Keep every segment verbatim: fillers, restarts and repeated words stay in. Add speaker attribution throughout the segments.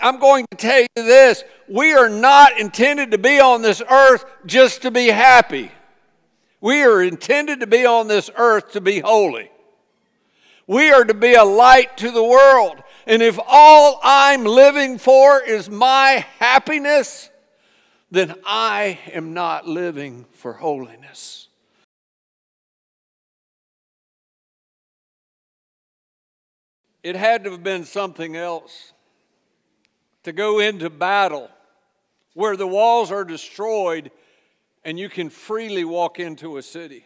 Speaker 1: I'm going to tell you this. We are not intended to be on this earth just to be happy. We are intended to be on this earth to be holy. We are to be a light to the world. And if all I'm living for is my happiness, then I am not living for holiness. It had to have been something else to go into battle where the walls are destroyed and you can freely walk into a city.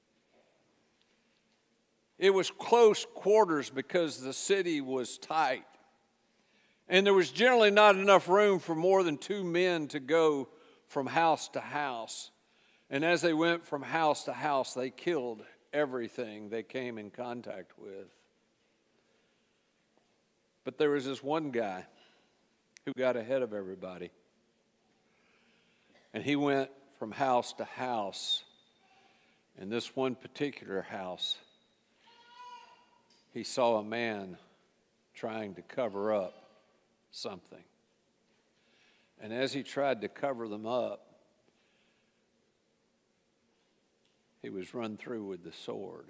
Speaker 1: It was close quarters because the city was tight. And there was generally not enough room for more than two men to go from house to house. And as they went from house to house, they killed everything they came in contact with. But there was this one guy who got ahead of everybody. And he went from house to house. In this one particular house, he saw a man trying to cover up something. And as he tried to cover them up, he was run through with the sword.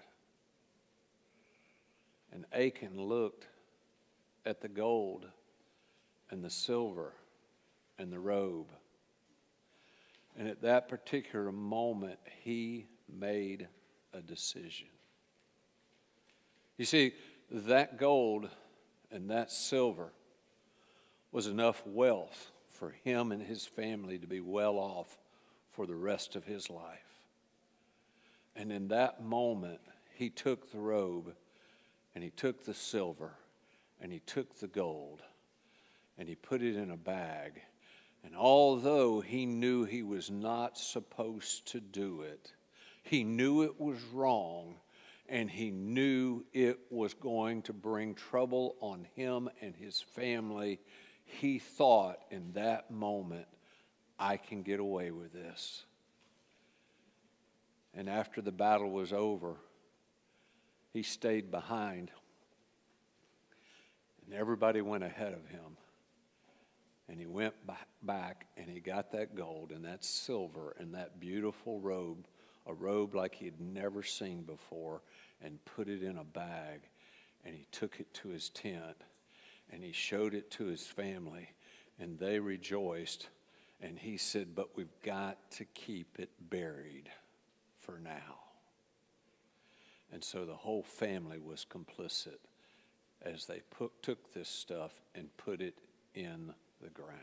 Speaker 1: And Achan looked at the gold and the silver and the robe. And at that particular moment, he made a decision. You see, that gold and that silver was enough wealth for him and his family to be well off for the rest of his life. And in that moment, he took the robe and he took the silver and he took the gold and he put it in a bag. And although he knew he was not supposed to do it, he knew it was wrong, and he knew it was going to bring trouble on him and his family, he thought in that moment, I can get away with this. And after the battle was over, he stayed behind. And everybody went ahead of him. And he went back and he got that gold and that silver and that beautiful robe, a robe like he had never seen before, and put it in a bag. And he took it to his tent and he showed it to his family, and they rejoiced. And he said, but we've got to keep it buried for now. And so the whole family was complicit as they put, took this stuff and put it in the ground.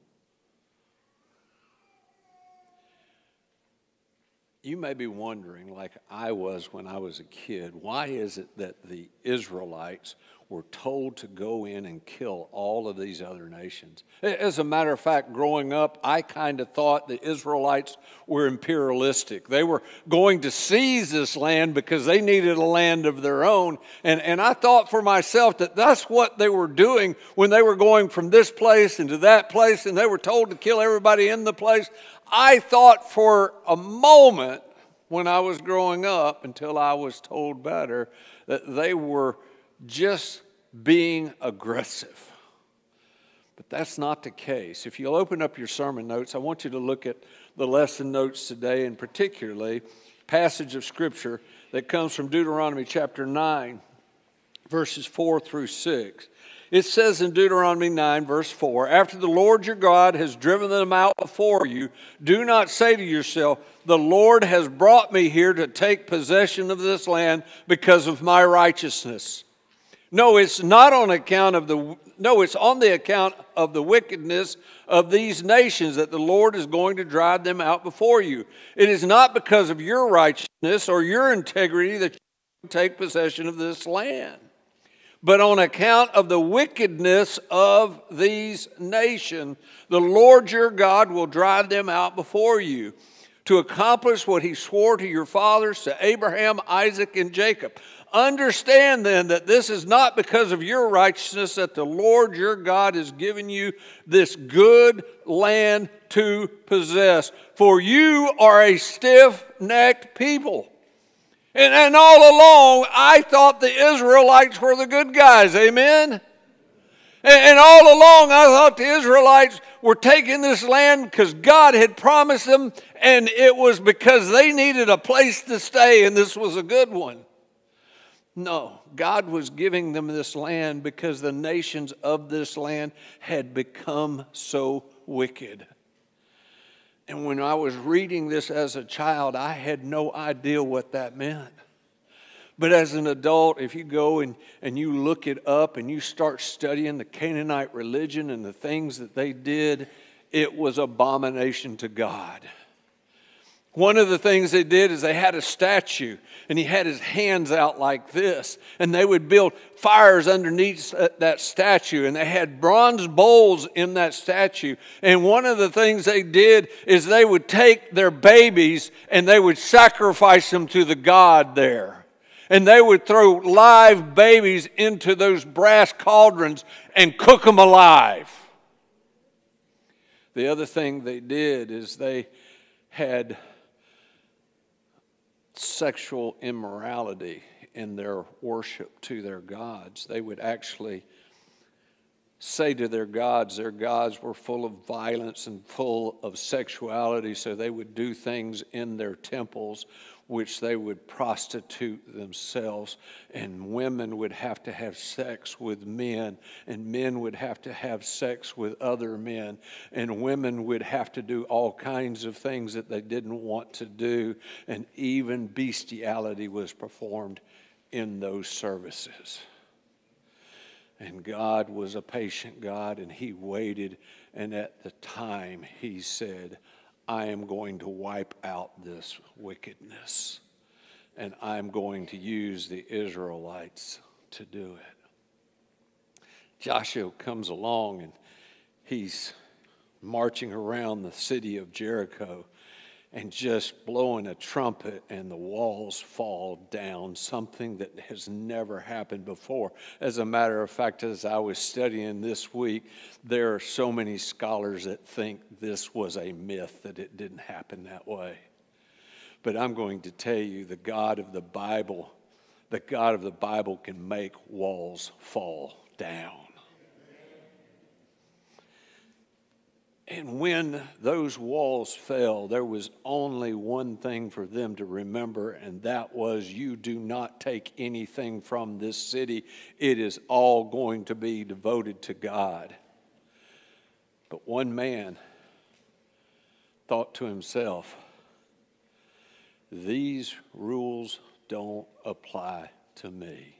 Speaker 1: You may be wondering, like I was when I was a kid, why is it that the Israelites were told to go in and kill all of these other nations? As a matter of fact, growing up, I kind of thought the Israelites were imperialistic. They were going to seize this land because they needed a land of their own. And, and I thought for myself that that's what they were doing when they were going from this place into that place, and they were told to kill everybody in the place. I thought for a moment when I was growing up, until I was told better, that they were just being aggressive. But that's not the case. If you'll open up your sermon notes, I want you to look at the lesson notes today, and particularly a passage of Scripture that comes from Deuteronomy chapter nine, verses four through six. It says in Deuteronomy nine, verse four, after the Lord your God has driven them out before you, do not say to yourself, the Lord has brought me here to take possession of this land because of my righteousness. No, it's not on account of the, no, it's on the account of the wickedness of these nations that the Lord is going to drive them out before you. It is not because of your righteousness or your integrity that you take possession of this land, but on account of the wickedness of these nations, the Lord your God will drive them out before you to accomplish what he swore to your fathers, to Abraham, Isaac, and Jacob. Understand then that this is not because of your righteousness that the Lord your God has given you this good land to possess. For you are a stiff-necked people. And, and all along, I thought the Israelites were the good guys. Amen? And all along, I thought the Israelites were taking this land because God had promised them, and it was because they needed a place to stay, and this was a good one. No, God was giving them this land because the nations of this land had become so wicked. And when I was reading this as a child, I had no idea what that meant. But as an adult, if you go and, and you look it up and you start studying the Canaanite religion and the things that they did, it was abomination to God. One of the things they did is they had a statue, and he had his hands out like this, and they would build fires underneath that statue, and they had bronze bowls in that statue. And one of the things they did is they would take their babies and they would sacrifice them to the god there. And they would throw live babies into those brass cauldrons and cook them alive. The other thing they did is they had sexual immorality in their worship to their gods. They would actually say to their gods, their gods were full of violence and full of sexuality, so they would do things in their temples which they would prostitute themselves, and women would have to have sex with men, and men would have to have sex with other men, and women would have to do all kinds of things that they didn't want to do, and even bestiality was performed in those services. And God was a patient God, and he waited, and at the time he said, I am going to wipe out this wickedness, and I'm going to use the Israelites to do it. Joshua comes along, and he's marching around the city of Jericho and just blowing a trumpet, and the walls fall down, something that has never happened before. As a matter of fact, as I was studying this week, there are so many scholars that think this was a myth, that it didn't happen that way. But I'm going to tell you, the God of the Bible, the God of the Bible can make walls fall down. And when those walls fell, there was only one thing for them to remember, and that was, you do not take anything from this city. It is all going to be devoted to God. But one man thought to himself, these rules don't apply to me.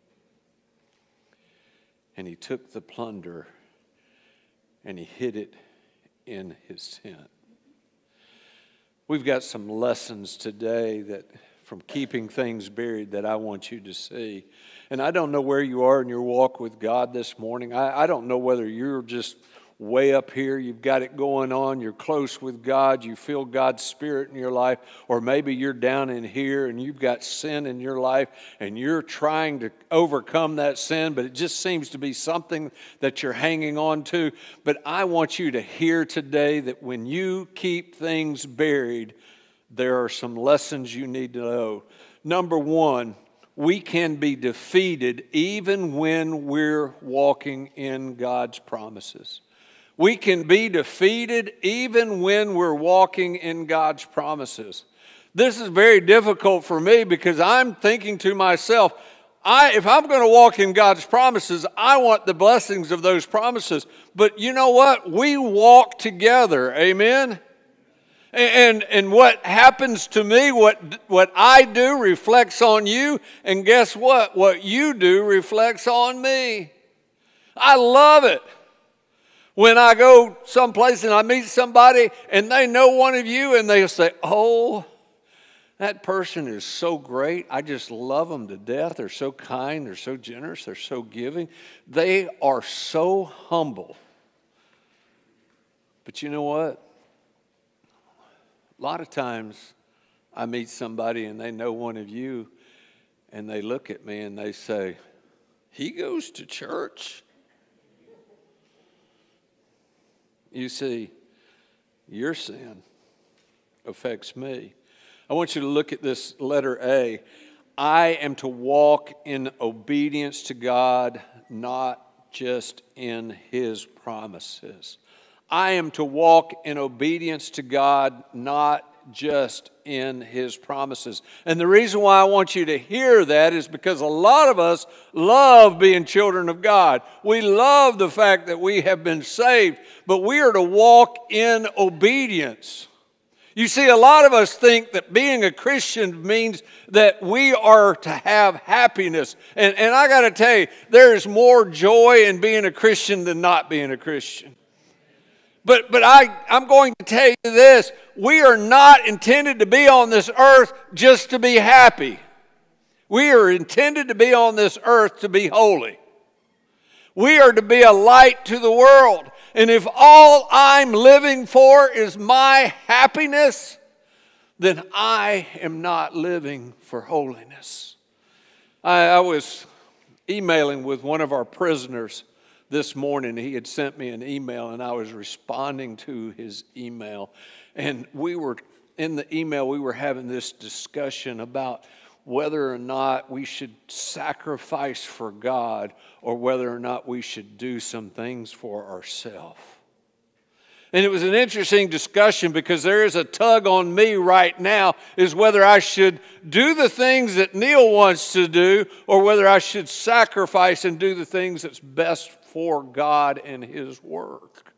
Speaker 1: And he took the plunder and he hid it in his tent. We've got some lessons today that from keeping things buried that I want you to see. And I don't know where you are in your walk with God this morning. I, I don't know whether you're just way up here, you've got it going on, you're close with God, you feel God's Spirit in your life, or maybe you're down in here and you've got sin in your life and you're trying to overcome that sin, but it just seems to be something that you're hanging on to. But I want you to hear today that when you keep things buried, there are some lessons you need to know. Number one, we can be defeated even when we're walking in God's promises. We can be defeated even when we're walking in God's promises. This is very difficult for me because I'm thinking to myself, I, if I'm going to walk in God's promises, I want the blessings of those promises. But you know what? We walk together. Amen? And, and what happens to me, what, what I do reflects on you. And guess what? What you do reflects on me. I love it. When I go someplace and I meet somebody and they know one of you and they say, oh, that person is so great. I just love them to death. They're so kind. They're so generous. They're so giving. They are so humble. But you know what? A lot of times I meet somebody and they know one of you and they look at me and they say, he goes to church. You see, your sin affects me. I want you to look at this letter A. I am to walk in obedience to God, not just in His promises. I am to walk in obedience to God, not just in His promises. And the reason why I want you to hear that is because a lot of us love being children of God. We love the fact that we have been saved, but we are to walk in obedience. You see, a lot of us think that being a Christian means that we are to have happiness. And, and I got to tell you, there is more joy in being a Christian than not being a Christian. But, but I, I'm going to tell you this. We are not intended to be on this earth just to be happy. We are intended to be on this earth to be holy. We are to be a light to the world. And if all I'm living for is my happiness, then I am not living for holiness. I, I was emailing with one of our prisoners this morning. He had sent me an email, and I was responding to his email. And we were, in the email, we were having this discussion about whether or not we should sacrifice for God or whether or not we should do some things for ourselves. And it was an interesting discussion because there is a tug on me right now is whether I should do the things that Neil wants to do or whether I should sacrifice and do the things that's best for God and His work.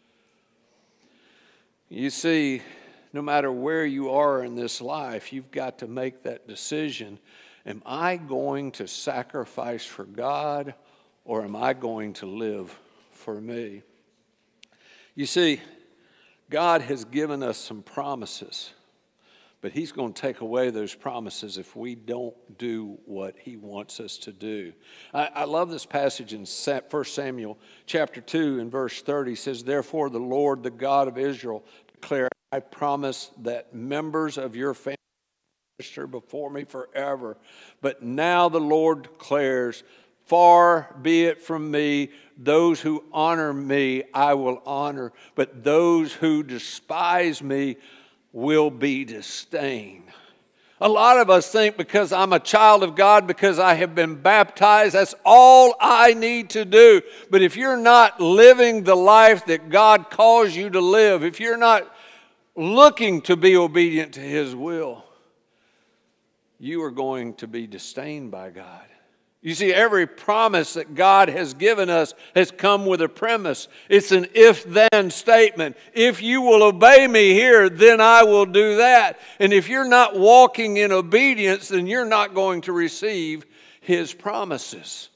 Speaker 1: You see, no matter where you are in this life, you've got to make that decision. Am I going to sacrifice for God or am I going to live for me? You see, God has given us some promises, but He's going to take away those promises if we don't do what He wants us to do. I, I love this passage in First Samuel chapter two and verse thirty. It says, "Therefore the Lord, the God of Israel, declared, I promise that members of your family minister before me forever. But now the Lord declares, far be it from me, those who honor me I will honor, but those who despise me will be disdained." A lot of us think because I'm a child of God, because I have been baptized, that's all I need to do. But if you're not living the life that God calls you to live, if you're not looking to be obedient to His will, you are going to be disdained by God. You see, every promise that God has given us has come with a premise. It's an if-then statement. If you will obey me here, then I will do that. And if you're not walking in obedience, then you're not going to receive His promises.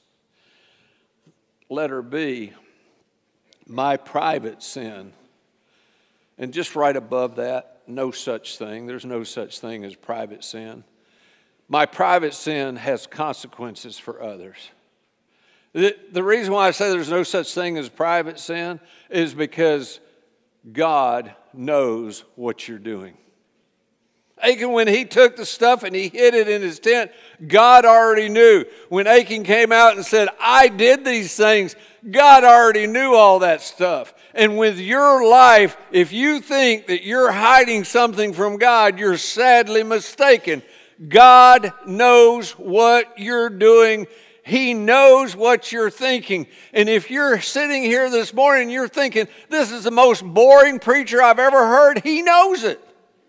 Speaker 1: Letter B, my private sin. And just right above that, no such thing. There's no such thing as private sin. My private sin has consequences for others. The, the reason why I say there's no such thing as private sin is because God knows what you're doing. Achan, when he took the stuff and he hid it in his tent, God already knew. When Achan came out and said, I did these things, God already knew all that stuff. And with your life, if you think that you're hiding something from God, you're sadly mistaken. God knows what you're doing. He knows what you're thinking. And if you're sitting here this morning and you're thinking, this is the most boring preacher I've ever heard, He knows it.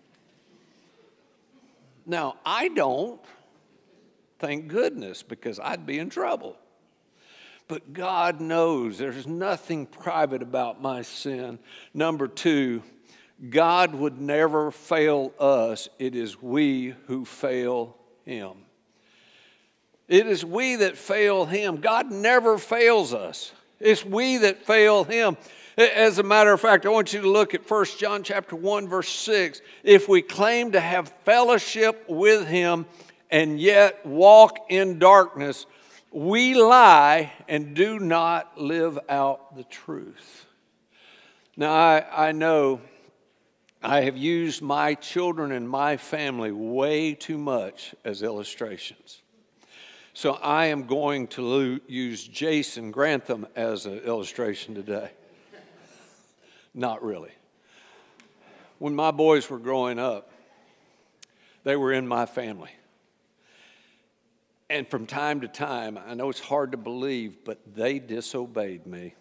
Speaker 1: Now, I don't, thank goodness, because I'd be in trouble. But God knows there's nothing private about my sin. Number two, God would never fail us. It is we who fail Him. It is we that fail Him. God never fails us. It's we that fail Him. As a matter of fact, I want you to look at First John chapter one, verse six. If we claim to have fellowship with Him and yet walk in darkness, we lie and do not live out the truth. Now, I, I know I have used my children and my family way too much as illustrations. So I am going to lo- use Jason Grantham as an illustration today. Not really. When my boys were growing up, they were in my family. And from time to time, I know it's hard to believe, but they disobeyed me.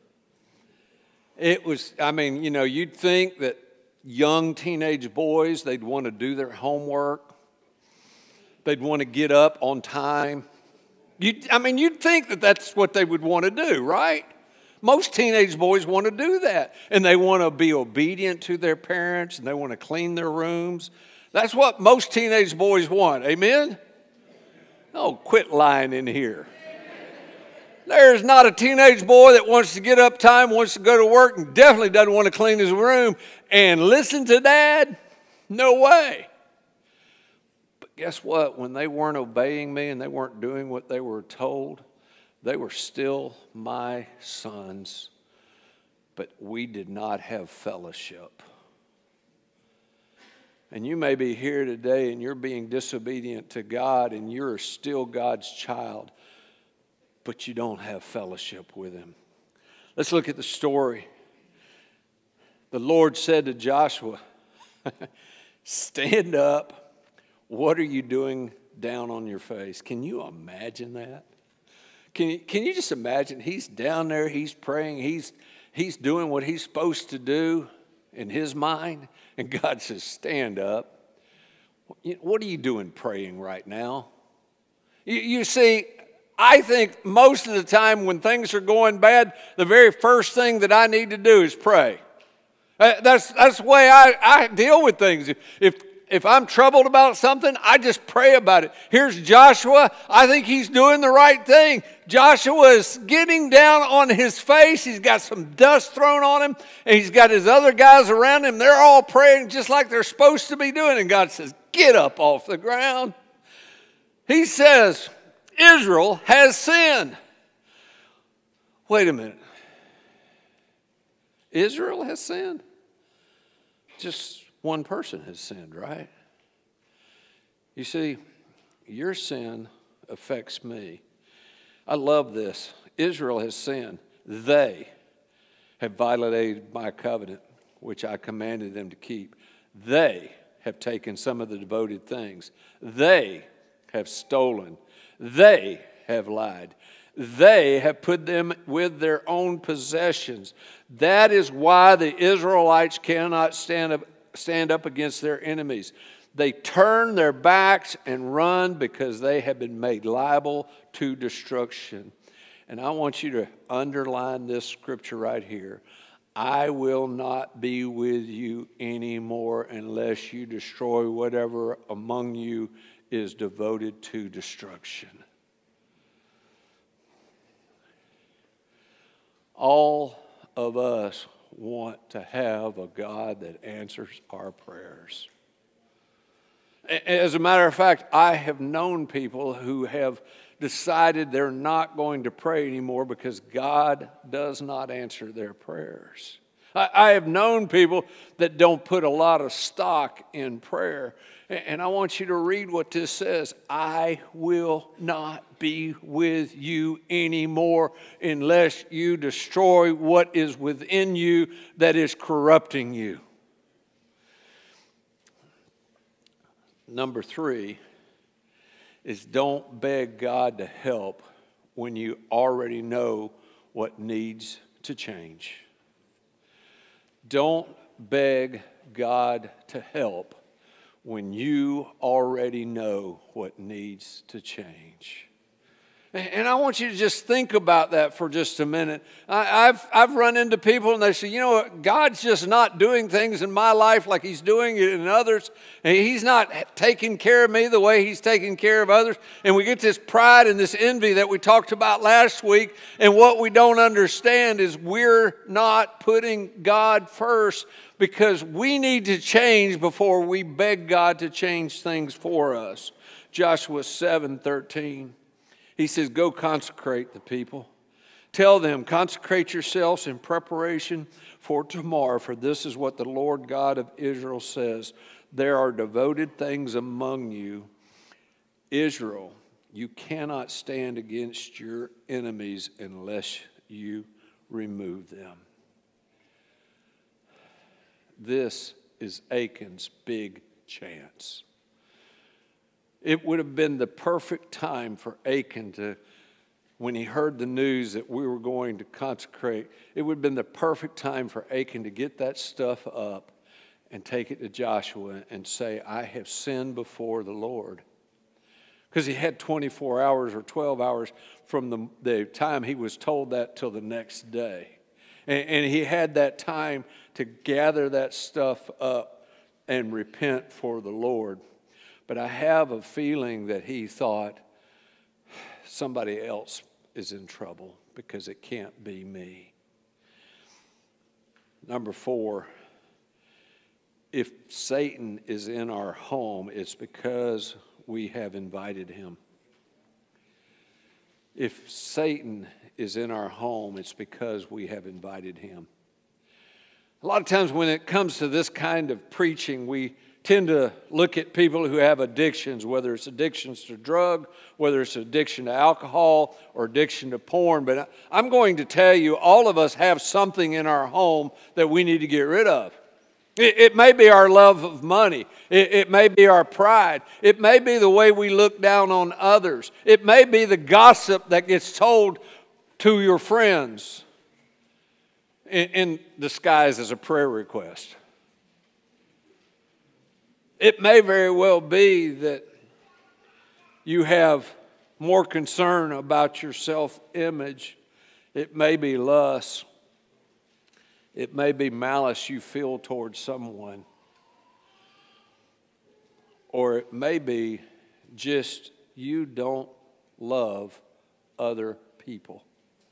Speaker 1: It was, I mean, you know, you'd think that young teenage boys, they'd want to do their homework. They'd want to get up on time. You'd, I mean, you'd think that that's what they would want to do, right? Most teenage boys want to do that. And they want to be obedient to their parents, and they want to clean their rooms. That's what most teenage boys want. Amen? Oh, quit lying in here. There's not a teenage boy that wants to get up time, wants to go to work, and definitely doesn't want to clean his room and listen to Dad. No way. But guess what? When they weren't obeying me and they weren't doing what they were told, they were still my sons. But we did not have fellowship. And you may be here today and you're being disobedient to God and you're still God's child, but you don't have fellowship with Him. Let's look at the story. The Lord said to Joshua, stand up. What are you doing down on your face? Can you imagine that? Can you, can you just imagine? He's down there, he's praying, he's, he's doing what he's supposed to do in his mind. And God says, stand up. What are you doing praying right now? You, you see, I think most of the time when things are going bad, the very first thing that I need to do is pray. That's, that's the way I, I deal with things. If, if I'm troubled about something, I just pray about it. Here's Joshua. I think he's doing the right thing. Joshua is getting down on his face. He's got some dust thrown on him, and he's got his other guys around him. They're all praying just like they're supposed to be doing. And God says, get up off the ground. He says, Israel has sinned. Wait a minute. Israel has sinned? Just one person has sinned, right? You see, your sin affects me. I love this. Israel has sinned. They have violated my covenant, which I commanded them to keep. They have taken some of the devoted things. They have stolen. They have lied. They have put them with their own possessions. That is why the Israelites cannot stand up, stand up against their enemies. They turn their backs and run because they have been made liable to destruction. And I want you to underline this scripture right here. I will not be with you anymore unless you destroy whatever among you is devoted to destruction. All of us want to have a God that answers our prayers. As a matter of fact, I have known people who have decided they're not going to pray anymore because God does not answer their prayers. I have known people that don't put a lot of stock in prayer. And I want you to read what this says. I will not be with you anymore unless you destroy what is within you that is corrupting you. Number three is don't beg God to help when you already know what needs to change. Don't beg God to help when you already know what needs to change. And I want you to just think about that for just a minute. I, I've, I've run into people and they say, you know what, God's just not doing things in my life like He's doing it in others. And He's not taking care of me the way He's taking care of others. And we get this pride and this envy that we talked about last week. And what we don't understand is we're not putting God first because we need to change before we beg God to change things for us. Joshua seven thirteen. He says, go consecrate the people. Tell them, consecrate yourselves in preparation for tomorrow, for this is what the Lord God of Israel says. There are devoted things among you. Israel, you cannot stand against your enemies unless you remove them. This is Achan's big chance. It would have been the perfect time for Achan to, when he heard the news that we were going to consecrate, it would have been the perfect time for Achan to get that stuff up and take it to Joshua and say, I have sinned before the Lord. Because he had twenty-four hours or twelve hours from the, the time he was told that till the next day. And, and he had that time to gather that stuff up and repent for the Lord. But I have a feeling that he thought somebody else is in trouble because it can't be me. Number four, if Satan is in our home, it's because we have invited him. If Satan is in our home, it's because we have invited him. A lot of times when it comes to this kind of preaching, we tend to look at people who have addictions, whether it's addictions to drug, whether it's addiction to alcohol or addiction to porn. But I'm going to tell you, all of us have something in our home that we need to get rid of. It, it may be our love of money. It, it may be our pride. It may be the way we look down on others. It may be the gossip that gets told to your friends in, in disguise as a prayer request. It may very well be that you have more concern about your self-image. It may be lust. It may be malice you feel towards someone. Or it may be just you don't love other people.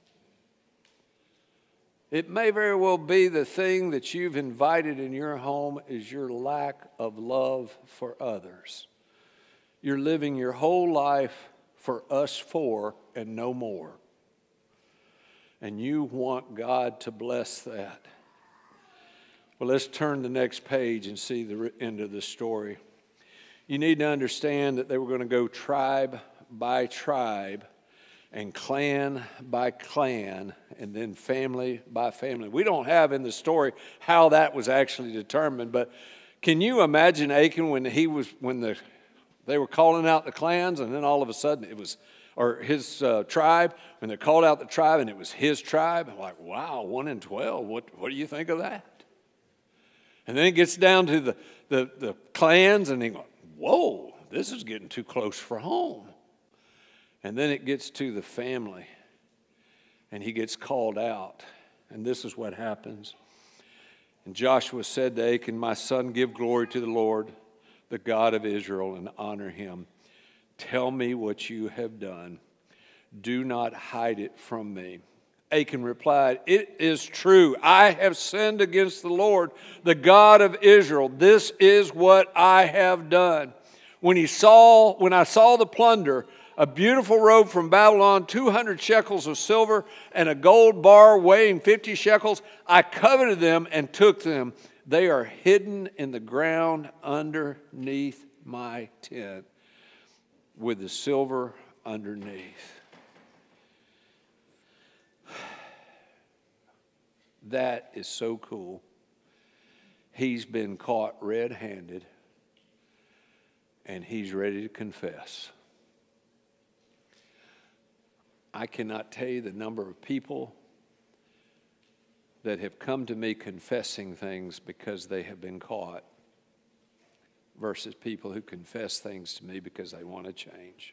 Speaker 1: It may very well be the thing that you've invited in your home is your lack of love for others. You're living your whole life for us four and no more. And you want God to bless that. Well, let's turn the next page and see the end of the story. You need to understand that they were going to go tribe by tribe and clan by clan and then family by family. We don't have in the story how that was actually determined, but can you imagine Achan when he was when the they were calling out the clans and then all of a sudden it was or his uh, tribe, when they called out the tribe and it was his tribe? I'm like, wow, one in twelve. What, what do you think of that? And then it gets down to the, the, the clans and they go, whoa, this is getting too close for home. And then it gets to the family and he gets called out. And this is what happens. And Joshua said to Achan, my son, give glory to the Lord, the God of Israel, and honor him. Tell me what you have done. Do not hide it from me. Achan replied, it is true. I have sinned against the Lord, the God of Israel. This is what I have done. When he saw, when I saw the plunder, a beautiful robe from Babylon, two hundred shekels of silver, and a gold bar weighing fifty shekels, I coveted them and took them. They are hidden in the ground underneath my tent, with the silver underneath. That is so cool. He's been caught red-handed, and he's ready to confess. I cannot tell you the number of people that have come to me confessing things because they have been caught versus people who confess things to me because they want to change.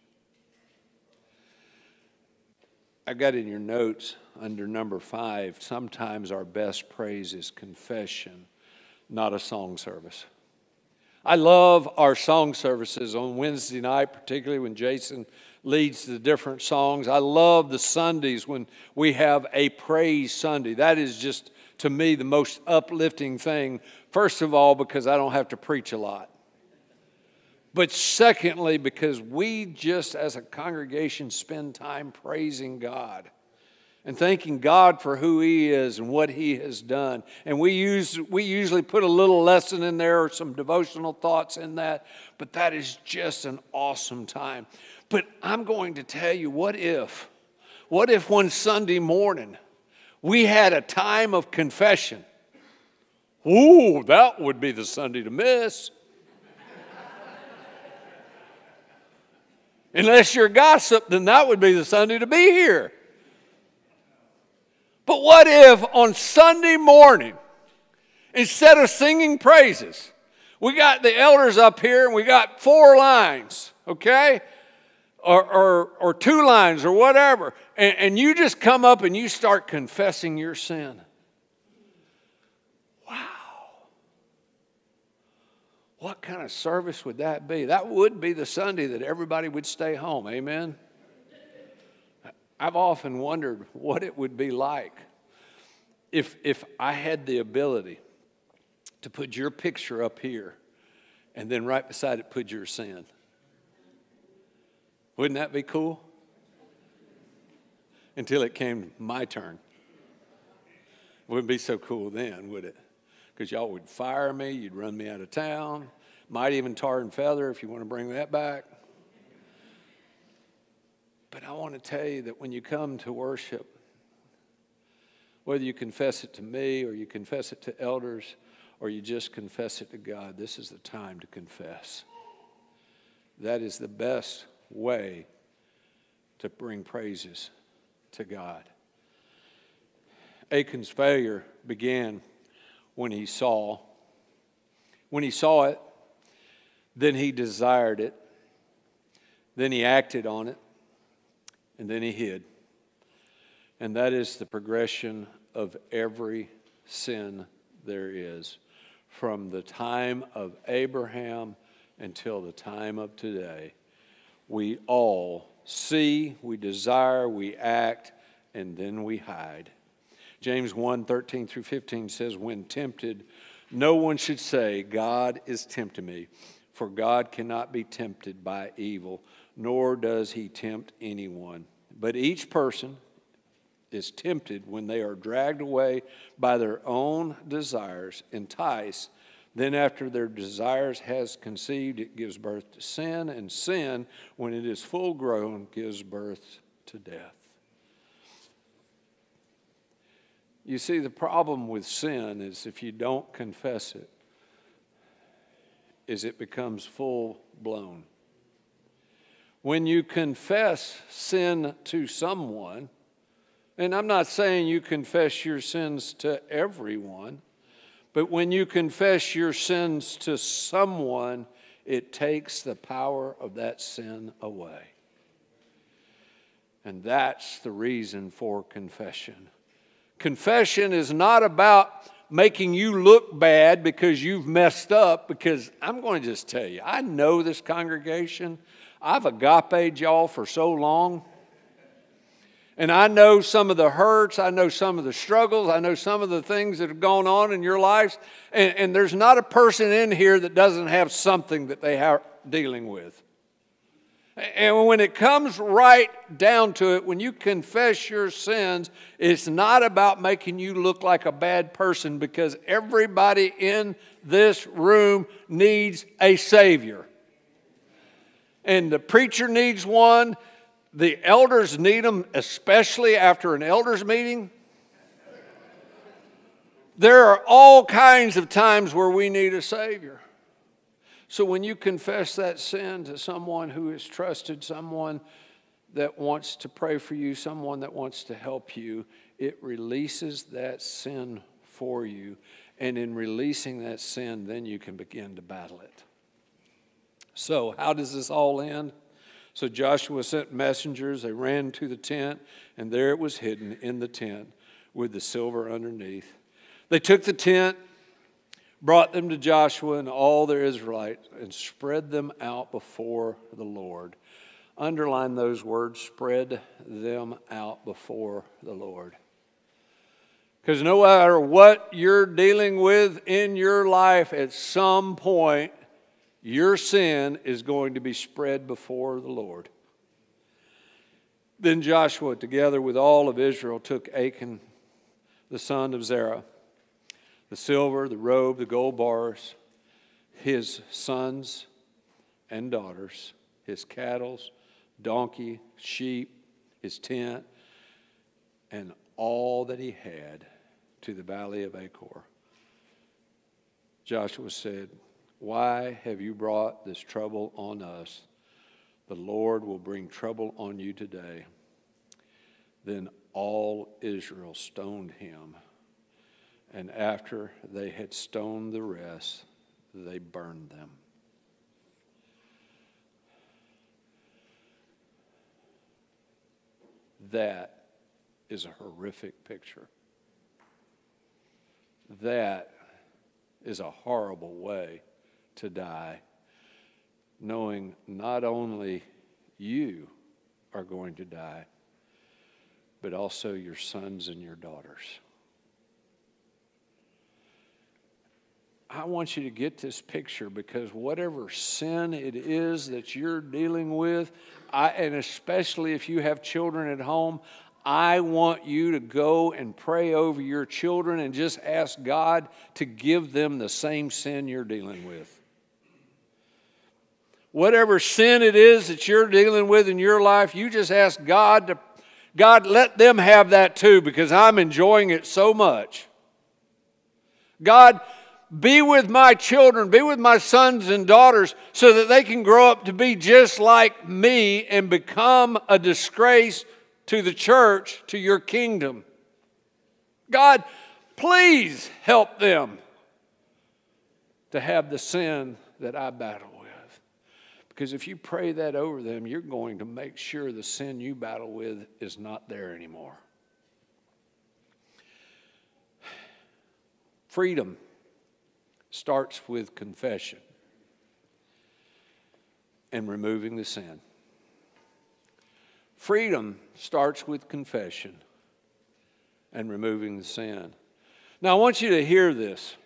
Speaker 1: I got in your notes under number five, sometimes our best praise is confession, not a song service. I love our song services on Wednesday night, particularly when Jason leads the different songs. I love the Sundays when we have a praise Sunday. That is just, to me, the most uplifting thing. First of all, because I don't have to preach a lot. But secondly, because we just as a congregation spend time praising God and thanking God for who He is and what He has done. And we use we usually put a little lesson in there or some devotional thoughts in that, but that is just an awesome time. But I'm going to tell you, what if, what if one Sunday morning we had a time of confession? Ooh, that would be the Sunday to miss. Unless you're a gossip, then that would be the Sunday to be here. But what if on Sunday morning, instead of singing praises, we got the elders up here and we got four lines, okay? Or, or, or two lines or whatever. And, and you just come up and you start confessing your sin. Wow. What kind of service would that be? That would be the Sunday that everybody would stay home. Amen? I've often wondered what it would be like if, if I had the ability to put your picture up here and then right beside it put your sin. Wouldn't that be cool? Until it came my turn. Wouldn't be so cool then, would it? Because y'all would fire me, you'd run me out of town, might even tar and feather if you want to bring that back. But I want to tell you that when you come to worship, whether you confess it to me or you confess it to elders or you just confess it to God, this is the time to confess. That is the best way to bring praises to God. Achan's failure began when he saw. When he saw it, then he desired it, then he acted on it, and then he hid. And that is the progression of every sin there is, from the time of Abraham until the time of today. We all see, we desire, we act, and then we hide. James one, thirteen through fifteen says, when tempted, no one should say, God is tempting me, for God cannot be tempted by evil, nor does he tempt anyone. But each person is tempted when they are dragged away by their own desires, enticed. Then after their desires has conceived, it gives birth to sin, and sin, when it is full grown, gives birth to death. You see, the problem with sin is if you don't confess it, is it becomes full blown. When you confess sin to someone, and I'm not saying you confess your sins to everyone, but when you confess your sins to someone, it takes the power of that sin away. And that's the reason for confession. Confession is not about making you look bad because you've messed up, because I'm going to just tell you, I know this congregation. I've agaped y'all for so long. And I know some of the hurts, I know some of the struggles, I know some of the things that have gone on in your lives. And, and there's not a person in here that doesn't have something that they are dealing with. And when it comes right down to it, when you confess your sins, it's not about making you look like a bad person, because everybody in this room needs a Savior. And the preacher needs one. The elders need them, especially after an elders meeting. There are all kinds of times where we need a Savior. So when you confess that sin to someone who is trusted, someone that wants to pray for you, someone that wants to help you, it releases that sin for you. And in releasing that sin, then you can begin to battle it. So how does this all end? So Joshua sent messengers. They ran to the tent, and there it was hidden in the tent with the silver underneath. They took the tent, brought them to Joshua and all the Israelites, and spread them out before the Lord. Underline those words, spread them out before the Lord. Because no matter what you're dealing with in your life, at some point, your sin is going to be spread before the Lord. Then Joshua, together with all of Israel, took Achan, the son of Zerah, the silver, the robe, the gold bars, his sons and daughters, his cattle, donkey, sheep, his tent, and all that he had to the valley of Achor. Joshua said, "Why have you brought this trouble on us? the Lord will bring trouble on you today. Then all Israel stoned him, and after they had stoned the rest, they burned them. That is a horrific picture. That is a horrible way to die, knowing not only you are going to die, but also your sons and your daughters. I want you to get this picture, because whatever sin it is that you're dealing with, I, and especially if you have children at home, I want you to go and pray over your children and just ask God to give them the same sin you're dealing with. Whatever sin it is that you're dealing with in your life, you just ask God to, God, let them have that too, because I'm enjoying it so much. God, be with my children, be with my sons and daughters, so that they can grow up to be just like me and become a disgrace to the church, to your kingdom. God, please help them to have the sin that I battle with. Because if you pray that over them, you're going to make sure the sin you battle with is not there anymore. Freedom starts with confession and removing the sin. Freedom starts with confession and removing the sin. Now, I want you to hear this.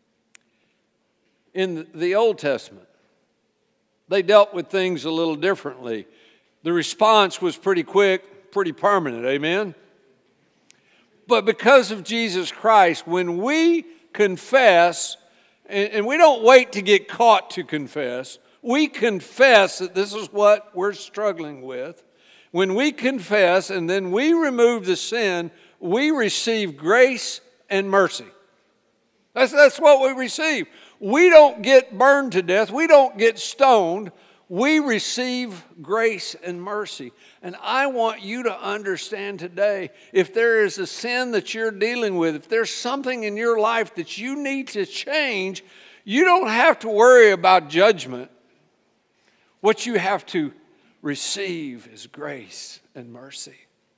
Speaker 1: In the Old Testament, they dealt with things a little differently. The response was pretty quick, pretty permanent, amen? But because of Jesus Christ, when we confess, and we don't wait to get caught to confess, we confess that this is what we're struggling with. When we confess and then we remove the sin, we receive grace and mercy. That's, that's what we receive. We don't get burned to death. We don't get stoned. We receive grace and mercy. And I want you to understand today, if there is a sin that you're dealing with, if there's something in your life that you need to change, you don't have to worry about judgment. What you have to receive is grace and mercy.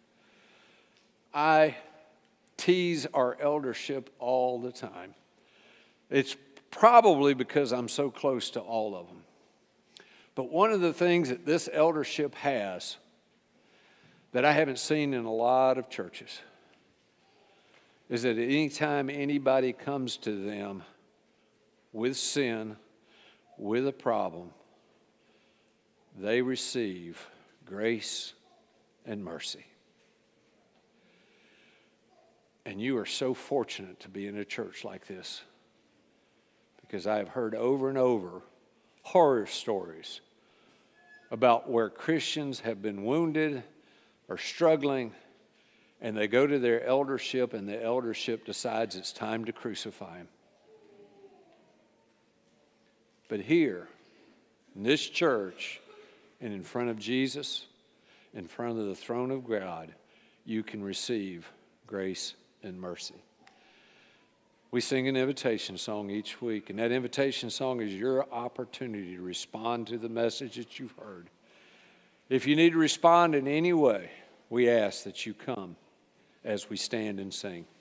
Speaker 1: I tease our eldership all the time. It's probably because I'm so close to all of them. But one of the things that this eldership has that I haven't seen in a lot of churches is that anytime anybody comes to them with sin, with a problem, they receive grace and mercy. And you are so fortunate to be in a church like this, because I have heard over and over horror stories about where Christians have been wounded or struggling, and they go to their eldership, and the eldership decides it's time to crucify him. But here, in this church, and in front of Jesus, in front of the throne of God, you can receive grace and mercy. We sing an invitation song each week, and that invitation song is your opportunity to respond to the message that you've heard. If you need to respond in any way, we ask that you come as we stand and sing.